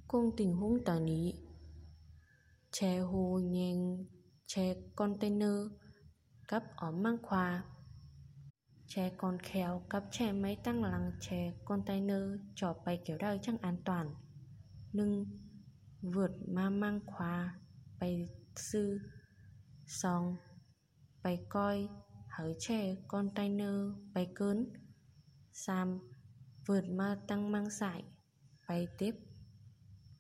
cùng tình huống tờ ní che hồ nheng che container cấp ở mang khoa che con khéo cấp che máy tăng lăng che container cho bay kiểu đời chẳng an toàn nhưng vượt mà mang khoa bay sư xong bay coi hỡi che container bay cơn sam vượt mà tăng mang sải bay tiếp